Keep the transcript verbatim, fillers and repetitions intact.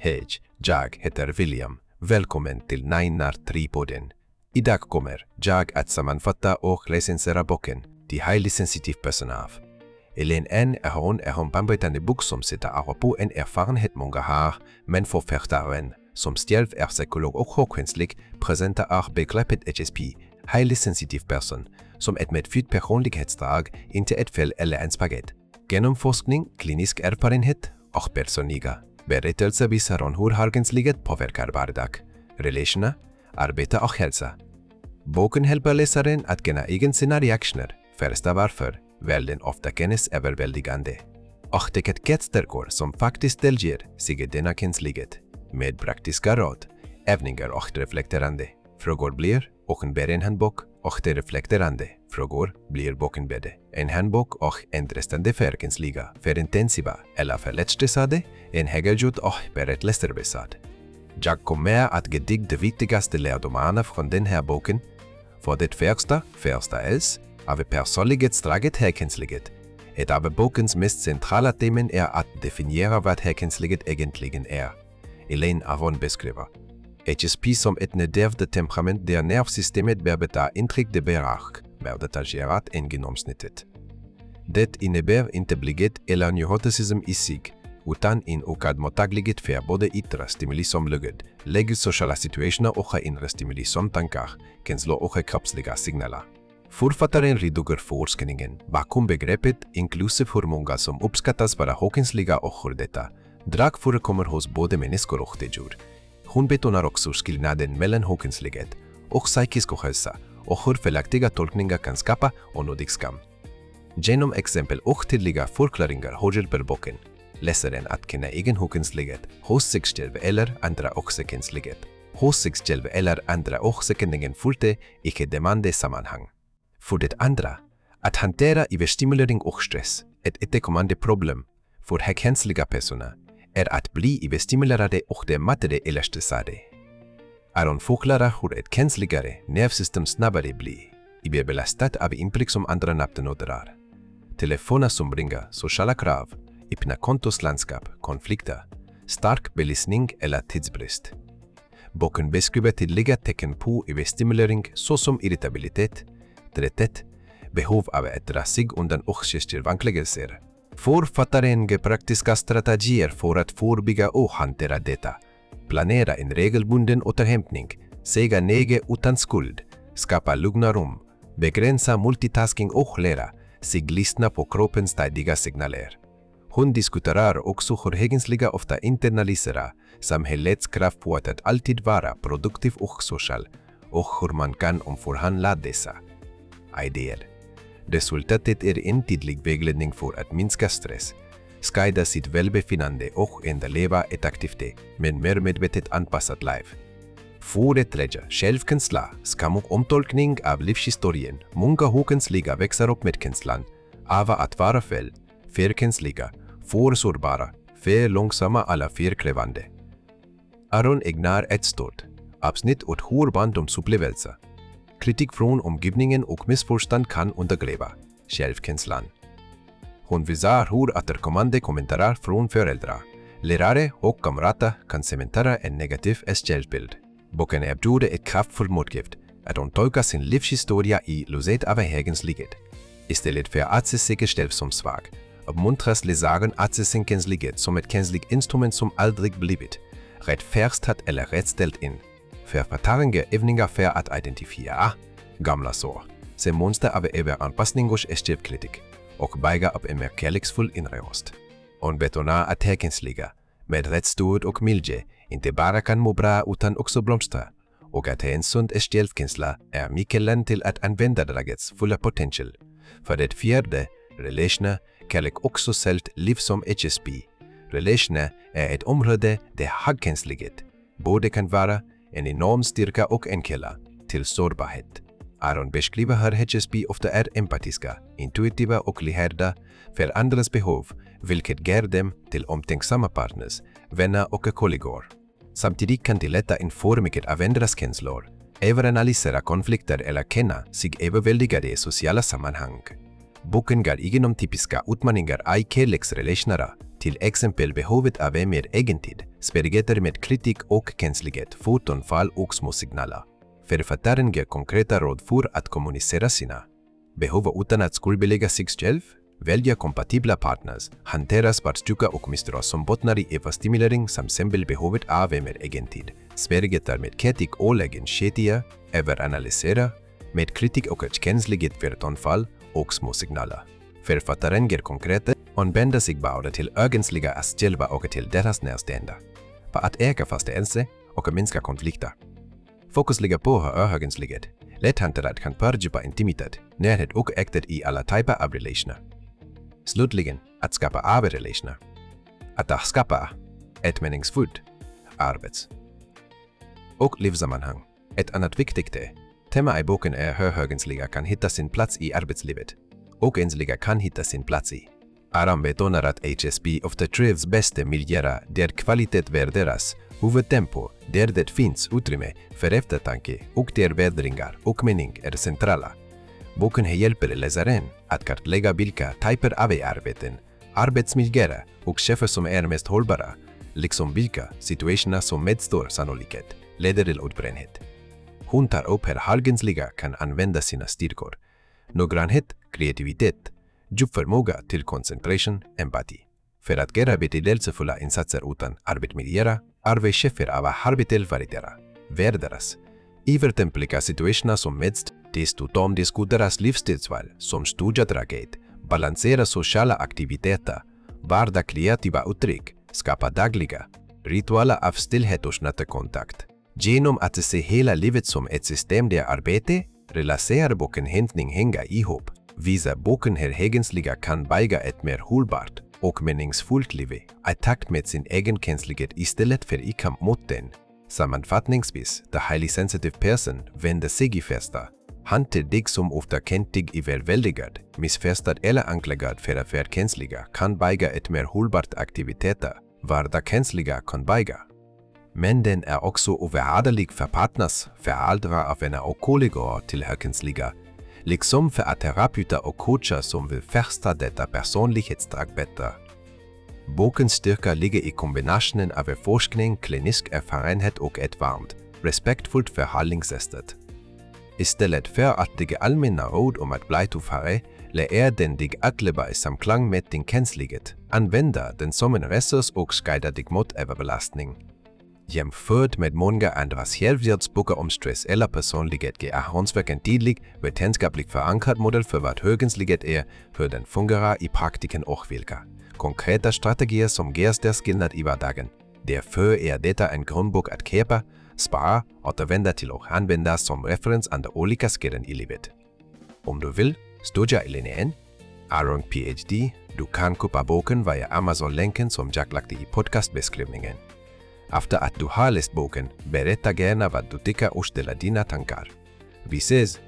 Hej, jag heter William. Välkommen till Nine tre-podden. Idag kommer jag att sammanfatta och recensera boken The Highly Sensitive Person av. Elaine N. är hon är en banbrytande bok som sätter på en erfarenhet många har, men författaren, som själv är psykolog och högkänslig, presenterar begreppet H S P, Highly Sensitive Person, som ett medfött personlighetsdrag, inte ett fel eller en spaget. Genom forskning, klinisk erfarenhet och personliga berättelser visar hon hur högkänslighet påverkar vardag, relationer, arbete och hälsa. Boken hjälper läsaren att känna igen sina reaktioner, förstå varför världen ofta känns överväldigande. Och det stärkor som faktiskt delger sig denna känslighet med praktiska råd, övningar och reflekterande frågor blir och en en handbok och de reflekterande frågor blir boken bättre. En handbok och intressante för känsliga, för intensiva eller för lättstressade, en högljudd och berättelserbesad. Jag kommer att ge dig de viktigaste lärdomarna från den här boken. För det första, första är av personlighetsdraget högkänslighet. Ett av bokens mest centrala teman är att definiera vad högkänslighet egentligen är. Elaine Aron beskriver H S P som ett nedärvt temperament där nervsystemet bearbetar intryck de berach, mer detaljerat än genomsnittet. Det innebär inte bliget eller neuroticism i sig, utan en ökad mottaglighet för både yttre stimuli som ljud, läge sociala situationer och inre stimuli som tankar, känslor och kroppsliga signaler. Författaren redogör forskningen bakom begreppet inklusive hur många som uppskattas vara högkänsliga och hur detta drag förekommer hos både människor och djur. Hon betonar också skillnaden mellan högkänslighet och psykisk ohälsa och hur felaktiga tolkningar kan skapa onödig skam. Genom exempel och tydliga förklaringar hjälper boken läsaren att känna egen högkänslighet hos sig själv eller andra oxekänslighet. Hos sig själv eller andra oxekänningen fullt icke-dämmande sammanhang. För det andra, att hantera överstimulering och stress, ett återkommande problem för högkänsliga personer, är att bli överstimulerade och dämmade eller stressade. Aron förklarar hur ett känsligare nervsystem snabbare blir överbelastat av intryck som andra nattnödrar. Telefoner som ringer, sociala krav, öppna kontoslandskap, konflikter, stark belysning eller tidsbrist. Boken beskriver tydliga tecken på överstimulering såsom irritabilitet, trötthet, behov av att dra sig undan och vankelser. Författaren ger praktiska strategier för att förebygga och hantera detta. Planera en regelbunden återhämtning, säga nej utan skuld, skapa lugna rum, begränsa multitasking och lära sig lyssna på kroppens tidiga signaler. Hon diskuterar också hur högkänsliga ofta internaliserar samhällets krav på att alltid vara produktiv och social och hur man kan omförhandla dessa idéer. Resultatet är en tydlig vägledning för att minska stress, skydda sitt välbefinnande och ändå leva ett aktivt, men mer medvetet anpassat liv. För det tredje, självkänsla, skam och omtolkning av livshistorien. Många högkänsliga växer upp med känslan av att vara fel, för känsliga, för sårbara, för långsamma eller för krävande. Aron ägnar ett stort avsnitt åt hur barndoms upplevelser, kritik från omgivningen och missförstånd kan undergräva självkänslan. Hon visar hur återkommande kommentarer från föräldrar, lärare och kamrater kan cementera en negativ självbild. Boken erbjuder ett kraftfullt motgift att hon tolkar sin livshistoria i ljuset av högkänslighet. Istället för att se sig själv som svag, uppmuntras läsaren att se sin känslighet som ett känsligt instrument som aldrig blivit rättfärdigt eller rättställt in. Författaren ger övningar för att identifiera gamla sår, se mönster av överanpassning och självkritik och bygga upp en mer kärleksfull inre röst. Hon betonar att högkänsliga, med rätt stöd och miljö, inte bara kan må bra utan också blomstra, och att en sund självkänsla är nyckeln till att använda dragets fulla potential. För det fjärde, relationer, kärlek också sällt liv som H S P. Relationer är ett område där högkänslighet både kan vara en enorm styrka och en källa till sårbarhet. Aron beskriver hur H S P ofta är empatiska, intuitiva och lyhörda för andras behov, vilket gör dem till omtänksamma partners, vänner och kollegor. Samtidigt kan de lätta informera av andras känslor, överanalysera konflikter eller känna sig överväldigade i sociala sammanhang. Boken går igenom typiska utmaningar i kärleksrelationer, till exempel behovet av mer egentid, svårigheter med kritik och känslighet för tonfall och små signaler. Författaren ger konkreta råd för att kommunicera sina behov utan att skuldbelägga sig själv, välja kompatibla partners, hantera svartstyrka och misstro som bottnar i överstimulering samt exempel behovet av mer egen tid. Svårigheter med kritik och lägenhetskätiga, överanalysera, med kritik och känslighet för tonfall och små signaler. Författaren ger konkreta använder sig bara till ögensliga att själva och till deras närstående. För att öka förståelse och minska konflikter. Fokus ligger på ögenslighet. Lätthanterat kan fördjupa intimitet, närhet och äkthet i alla typer av relationer. Slutligen, att skapa arbetsrelationer. Att skapa ett meningsfullt arbets- och livssammanhang. Ett annat viktigt tema i boken är hur högensliga kan hitta sin plats i arbetslivet och ensliga kan hitta sin plats i. Aram betonar att H S P ofta trivs bäst miljöer där kvalitet värderas, huvudtempo, där det finns utrymme för eftertanke och där värderingar och mening är centrala. Boken hjälper läsaren att kartlägga vilka typer av arbeten, arbetsmiljöer och chefer som är mest hållbara, liksom vilka situationer som med stor sannolikhet leder till utbrändhet. Hon tar upp hur högensliga kan använda sina styrkor, noggrannhet, kreativitet, djupförmåga till koncentration, empati. För att göra betydelsefulla insatser utan arbetsmiljöer, arbetschefer av arbetet variera, värderas. I vertempliga situationer som mest, dessutom diskuteras livsstilsval som studietraghet, balansera sociala aktiviteter, varda kreativa uttryck, skapa dagliga ritualer av stillhet och kontakt. Genom att se hela livet som ett system där arbete, relationer boken hämtning hänga ihop, visar boken hur högensliga kan bygga ett mer hållbart och meningsfullt liv i takt med sin egen känslighet istället för i kamp mot den. Sammanfattningsvis, the highly sensitive person vänder sig i första hand till dig som ofta känt dig överväldigad, missförstådd eller anklagad för att vara känsliga kan bygga ett mer hållbart aktiviteter, vardagskänsliga kan bygga. Men den är också ovärderlig för partners, föräldrar, vänner och kollegor till högensliga, liksom för att terapeuter och coacher som vill förstå detta personlighetsdrag bättre. Bokens styrka ligger i kombinationen av forskning, klinisk erfarenhet och ett varmt, respektfullt förhållningssätt. Istället för att ge allmänna råd om att bli tuffare, lär den dig att leva i samklang med din känslighet, använda den som en resurs och skydda dig mot överbelastning. Jämfört med många andra självhjälpsböcker om stress eller personlighet är Honsverken tydlig, vetenskapligt förankrad modell för vad högenslighet är, hur den fungerar i praktiken och vilka konkreta strategier som ger der skillnad i vardagen. Därför är detta en grundbok att köpa, spara, återvända till och använda som referens under olika skeden i livet. Om du vill studera linjen, Aron P H D, du kan köpa boken via Amazon-länken som jag lagt i podcastbeskrivningen. Efter att du har läst boken, berätta gärna vad du tycker och ställa dina tankar. Vi ses!